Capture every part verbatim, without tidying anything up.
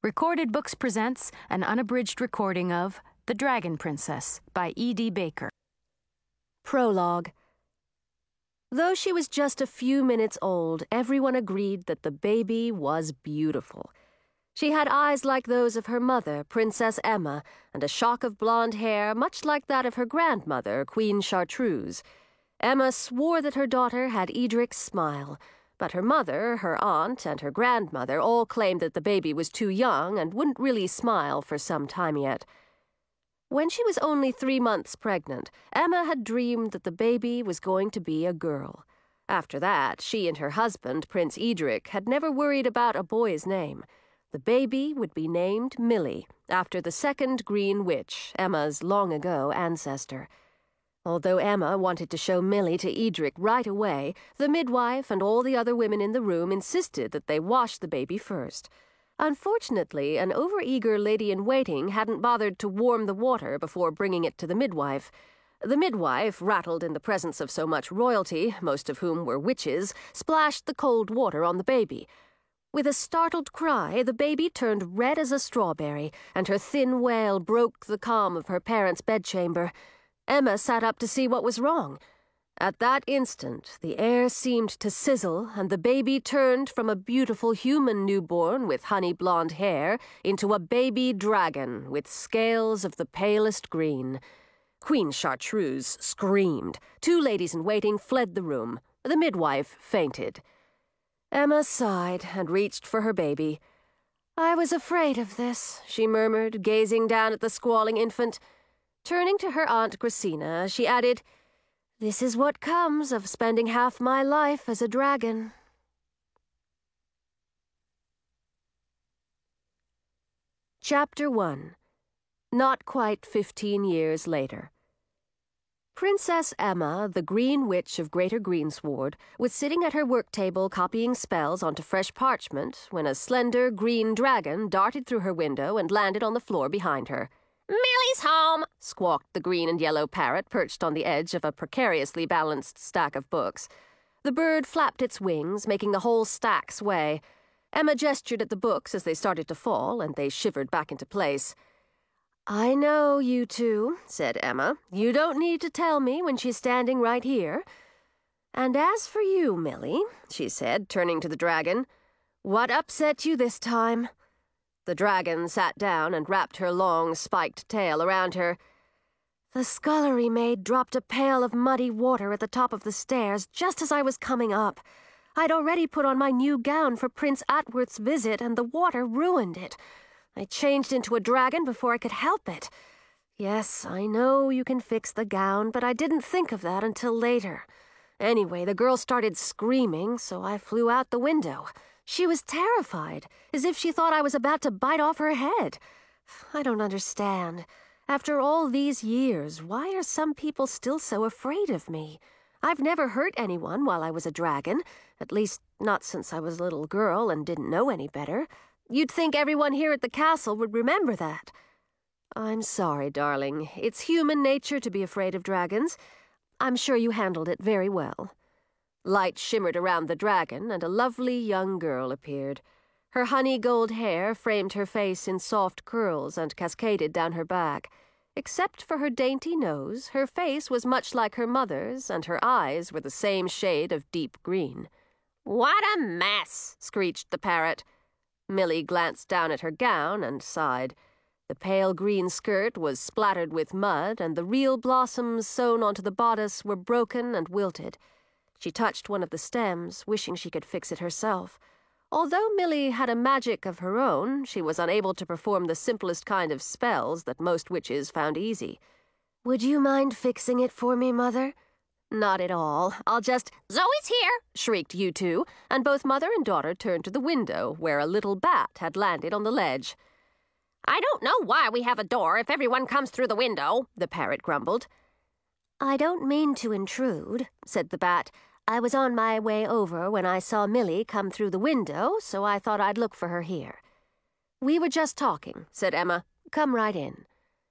Recorded Books presents an unabridged recording of The Dragon Princess by E D Baker. Prologue. Though she was just a few minutes old, everyone agreed that the baby was beautiful. She had eyes like those of her mother, Princess Emma, and a shock of blonde hair much like that of her grandmother, Queen Chartreuse. Emma swore that her daughter had Edric's smile, but her mother, her aunt, and her grandmother all claimed that the baby was too young and wouldn't really smile for some time yet. When she was only three months pregnant, Emma had dreamed that the baby was going to be a girl. After that, she and her husband, Prince Edric, had never worried about a boy's name. The baby would be named Millie, after the second Green Witch, Emma's long-ago ancestor. Although Emma wanted to show Millie to Edric right away, the midwife and all the other women in the room insisted that they wash the baby first. Unfortunately, an overeager lady-in-waiting hadn't bothered to warm the water before bringing it to the midwife. The midwife, rattled in the presence of so much royalty, most of whom were witches, splashed the cold water on the baby. With a startled cry, the baby turned red as a strawberry, and her thin wail broke the calm of her parents' bedchamber. Emma sat up to see what was wrong. At that instant, the air seemed to sizzle, and the baby turned from a beautiful human newborn with honey-blonde hair into a baby dragon with scales of the palest green. Queen Chartreuse screamed. Two ladies-in-waiting fled the room. The midwife fainted. Emma sighed and reached for her baby. "I was afraid of this," she murmured, gazing down at the squalling infant. Turning to her Aunt Gracina, she added, "This is what comes of spending half my life as a dragon." Chapter one. Not quite fifteen years later. Princess Emma, the Green Witch of Greater Greensward, was sitting at her work table copying spells onto fresh parchment when a slender green dragon darted through her window and landed on the floor behind her. "Millie's home!" squawked the green and yellow parrot perched on the edge of a precariously balanced stack of books. The bird flapped its wings, making the whole stack sway. Emma gestured at the books as they started to fall, and they shivered back into place. "I know you two," said Emma. "You don't need to tell me when she's standing right here. And as for you, Millie," she said, turning to the dragon, "what upset you this time?" The dragon sat down and wrapped her long, spiked tail around her. "The scullery maid dropped a pail of muddy water at the top of the stairs just as I was coming up. I'd already put on my new gown for Prince Atworth's visit, and the water ruined it. I changed into a dragon before I could help it. Yes, I know you can fix the gown, but I didn't think of that until later. Anyway, the girl started screaming, so I flew out the window. She was terrified, as if she thought I was about to bite off her head. I don't understand. After all these years, why are some people still so afraid of me? I've never hurt anyone while I was a dragon, at least not since I was a little girl and didn't know any better. You'd think everyone here at the castle would remember that." "I'm sorry, darling. It's human nature to be afraid of dragons. I'm sure you handled it very well." Light shimmered around the dragon, and a lovely young girl appeared. Her honey-gold hair framed her face in soft curls and cascaded down her back. Except for her dainty nose, her face was much like her mother's, and her eyes were the same shade of deep green. "What a mess!" screeched the parrot. Millie glanced down at her gown and sighed. The pale green skirt was splattered with mud, and the real blossoms sewn onto the bodice were broken and wilted. She touched one of the stems, wishing she could fix it herself. Although Millie had a magic of her own, she was unable to perform the simplest kind of spells that most witches found easy. "Would you mind fixing it for me, Mother?" "Not at all. I'll just—" "Zoe's here!" shrieked you two, and both mother and daughter turned to the window, where a little bat had landed on the ledge. "I don't know why we have a door if everyone comes through the window," the parrot grumbled. "I don't mean to intrude," said the bat. "I was on my way over when I saw Millie come through the window, so I thought I'd look for her here." "We were just talking," said Emma. "Come right in."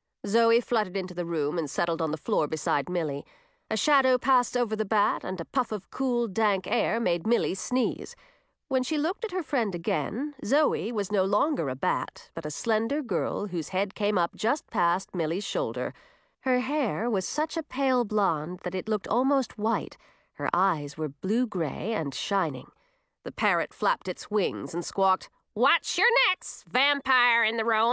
Zoe fluttered into the room and settled on the floor beside Millie. A shadow passed over the bat, and a puff of cool, dank air made Millie sneeze. When she looked at her friend again, Zoe was no longer a bat, but a slender girl whose head came up just past Millie's shoulder. Her hair was such a pale blonde that it looked almost white. Her eyes were blue-gray and shining. The parrot flapped its wings and squawked, "What's your next, vampire in the room?"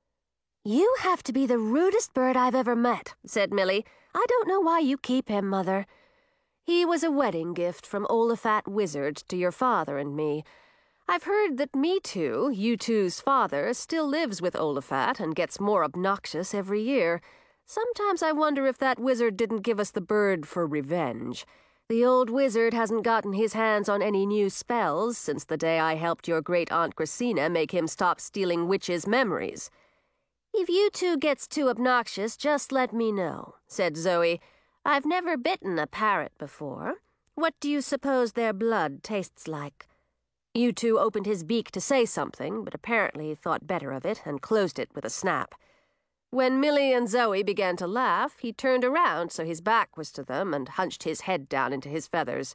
"You have to be the rudest bird I've ever met," said Millie. "I don't know why you keep him, Mother." "He was a wedding gift from Olafat Wizard to your father and me. I've heard that Me Too, you two's father, still lives with Olafat and gets more obnoxious every year. Sometimes I wonder if that wizard didn't give us the bird for revenge. The old wizard hasn't gotten his hands on any new spells since the day I helped your great-aunt Gracina make him stop stealing witches' memories." "If you two gets too obnoxious, just let me know," said Zoe. "I've never bitten a parrot before. What do you suppose their blood tastes like?" U-two opened his beak to say something, but apparently thought better of it and closed it with a snap. When Millie and Zoe began to laugh, he turned around so his back was to them and hunched his head down into his feathers.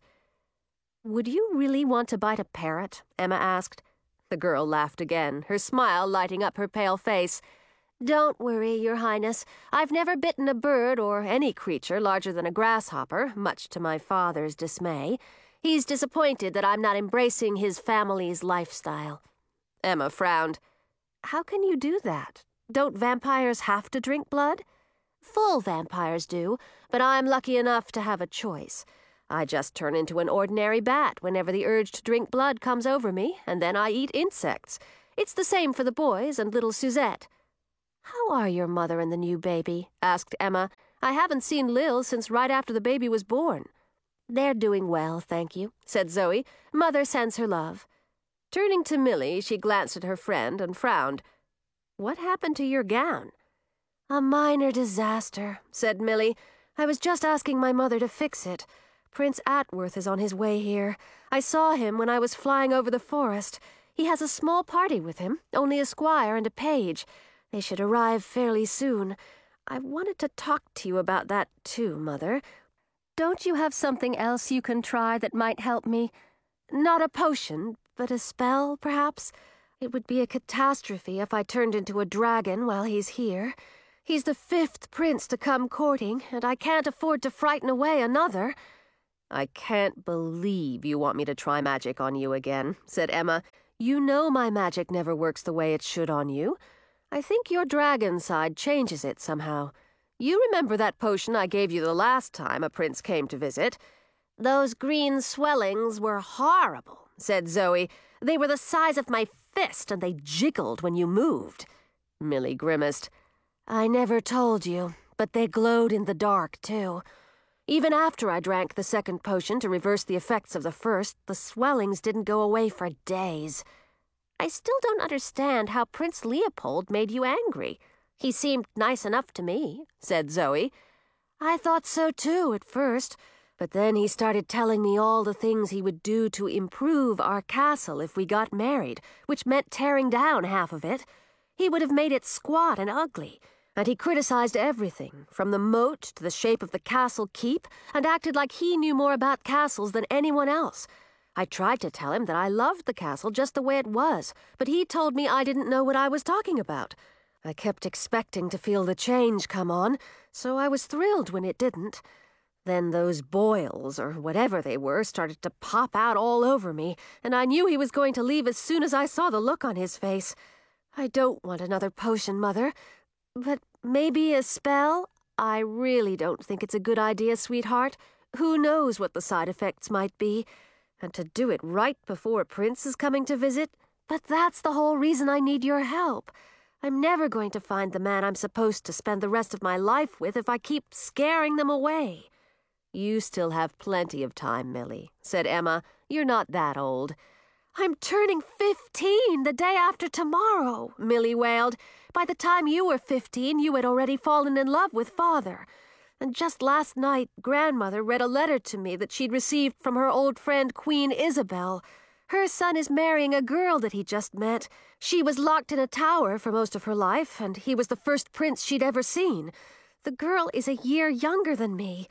"Would you really want to bite a parrot?" Emma asked. The girl laughed again, her smile lighting up her pale face. "Don't worry, Your Highness. I've never bitten a bird or any creature larger than a grasshopper, much to my father's dismay. He's disappointed that I'm not embracing his family's lifestyle." Emma frowned. "How can you do that? Don't vampires have to drink blood?" "Full vampires do, but I'm lucky enough to have a choice. I just turn into an ordinary bat whenever the urge to drink blood comes over me, and then I eat insects. It's the same for the boys and little Suzette." "How are your mother and the new baby?" asked Emma. "I haven't seen Lil since right after the baby was born." "They're doing well, thank you," said Zoe. "Mother sends her love." Turning to Millie, she glanced at her friend and frowned. "What happened to your gown?" "A minor disaster," said Millie. "I was just asking my mother to fix it. Prince Atworth is on his way here. I saw him when I was flying over the forest. He has a small party with him, only a squire and a page. They should arrive fairly soon. I wanted to talk to you about that, too, Mother. Don't you have something else you can try that might help me? Not a potion, but a spell, perhaps? It would be a catastrophe if I turned into a dragon while he's here. He's the fifth prince to come courting, and I can't afford to frighten away another." "I can't believe you want me to try magic on you again," said Emma. "You know my magic never works the way it should on you. I think your dragon side changes it somehow. You remember that potion I gave you the last time a prince came to visit?" "Those green swellings were horrible," said Zoe. "They were the size of my fist, and they jiggled when you moved." Millie grimaced. "I never told you, but they glowed in the dark, too. Even after I drank the second potion to reverse the effects of the first, the swellings didn't go away for days." "I still don't understand how Prince Leopold made you angry. He seemed nice enough to me," said Zoe. "I thought so, too, at first. But then he started telling me all the things he would do to improve our castle if we got married, which meant tearing down half of it. He would have made it squat and ugly, and he criticized everything, from the moat to the shape of the castle keep, and acted like he knew more about castles than anyone else. I tried to tell him that I loved the castle just the way it was, but he told me I didn't know what I was talking about. I kept expecting to feel the change come on, so I was thrilled when it didn't. Then those boils, or whatever they were, started to pop out all over me, and I knew he was going to leave as soon as I saw the look on his face. I don't want another potion, Mother, but maybe a spell? I really don't think it's a good idea, sweetheart. Who knows what the side effects might be? And to do it right before a prince is coming to visit? But that's the whole reason I need your help. I'm never going to find the man I'm supposed to spend the rest of my life with if I keep scaring them away." "You still have plenty of time, Millie," said Emma. "You're not that old." "I'm turning fifteen the day after tomorrow," Millie wailed. "By the time you were fifteen, you had already fallen in love with Father. And just last night, Grandmother read a letter to me that she'd received from her old friend Queen Isabel. Her son is marrying a girl that he just met. She was locked in a tower for most of her life, and he was the first prince she'd ever seen. The girl is a year younger than me.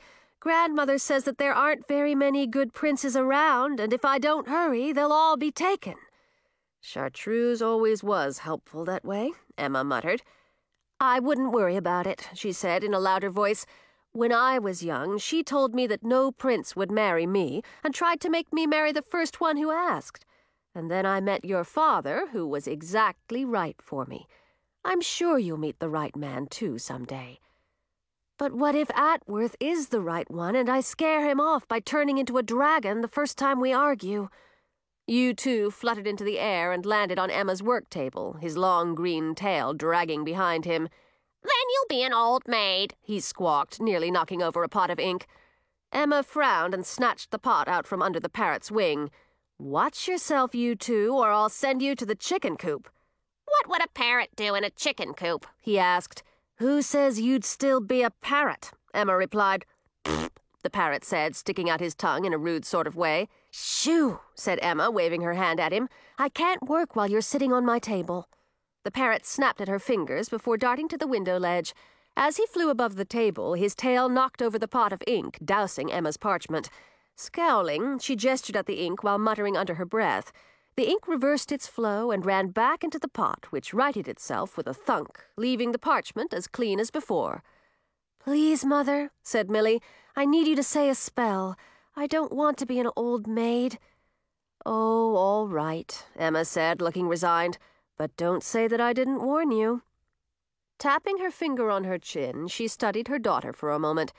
Grandmother says that there aren't very many good princes around, and if I don't hurry, they'll all be taken. Chartreuse always was helpful that way, Emma muttered. I wouldn't worry about it, she said in a louder voice. When I was young, she told me that no prince would marry me, and tried to make me marry the first one who asked. And then I met your father, who was exactly right for me. I'm sure you'll meet the right man, too, someday. But what if Atworth is the right one, and I scare him off by turning into a dragon the first time we argue? You two fluttered into the air and landed on Emma's work table, his long green tail dragging behind him. Then you'll be an old maid, he squawked, nearly knocking over a pot of ink. Emma frowned and snatched the pot out from under the parrot's wing. Watch yourself, you two, or I'll send you to the chicken coop. What would a parrot do in a chicken coop? He asked. Who says you'd still be a parrot? Emma replied. Pfft, the parrot said, sticking out his tongue in a rude sort of way. Shoo, said Emma, waving her hand at him. I can't work while you're sitting on my table. The parrot snapped at her fingers before darting to the window ledge. As he flew above the table, his tail knocked over the pot of ink, dousing Emma's parchment. Scowling, she gestured at the ink while muttering under her breath. The ink reversed its flow and ran back into the pot, which righted itself with a thunk, leaving the parchment as clean as before. Please, Mother, said Milly, I need you to say a spell. I don't want to be an old maid. Oh, all right, Emma said, looking resigned. But don't say that I didn't warn you. Tapping her finger on her chin, she studied her daughter for a moment.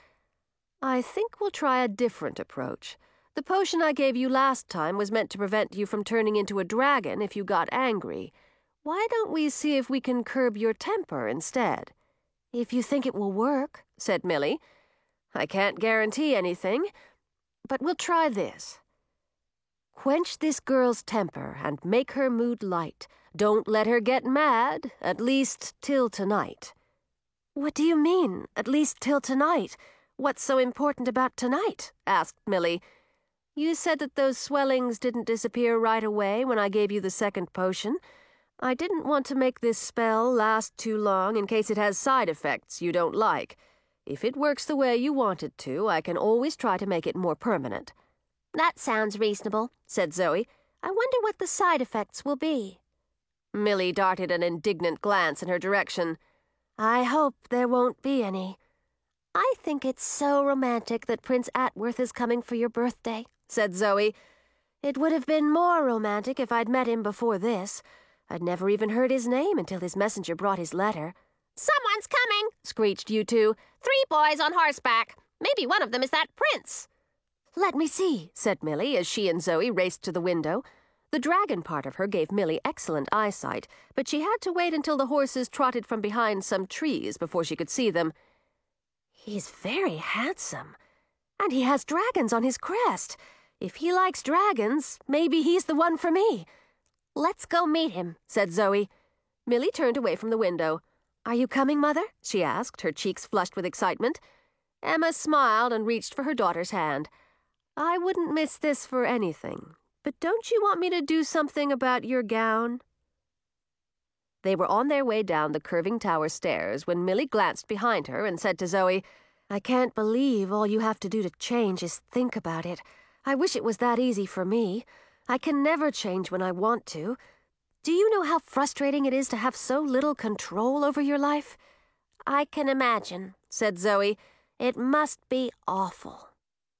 I think we'll try a different approach. The potion I gave you last time was meant to prevent you from turning into a dragon if you got angry. Why don't we see if we can curb your temper instead? If you think it will work, said Milly. I can't guarantee anything, but we'll try this. Quench this girl's temper and make her mood light. Don't let her get mad, at least till tonight. What do you mean, at least till tonight? What's so important about tonight? Asked Milly. You said that those swellings didn't disappear right away when I gave you the second potion. I didn't want to make this spell last too long in case it has side effects you don't like. If it works the way you want it to, I can always try to make it more permanent. That sounds reasonable, said Zoe. I wonder what the side effects will be. Milly darted an indignant glance in her direction. I hope there won't be any. I think it's so romantic that Prince Atworth is coming for your birthday, said Zoe. It would have been more romantic if I'd met him before this. I'd never even heard his name until his messenger brought his letter. Someone's coming, screeched you two. Three boys on horseback. Maybe one of them is that prince. Let me see, said Milly as she and Zoe raced to the window. The dragon part of her gave Milly excellent eyesight, but she had to wait until the horses trotted from behind some trees before she could see them. He's very handsome, and he has dragons on his crest. If he likes dragons, maybe he's the one for me. Let's go meet him, said Zoe. Milly turned away from the window. Are you coming, Mother? She asked, her cheeks flushed with excitement. Emma smiled and reached for her daughter's hand. I wouldn't miss this for anything, but don't you want me to do something about your gown? They were on their way down the curving tower stairs when Milly glanced behind her and said to Zoe, I can't believe all you have to do to change is think about it. I wish it was that easy for me. I can never change when I want to. Do you know how frustrating it is to have so little control over your life? I can imagine, said Zoe. It must be awful.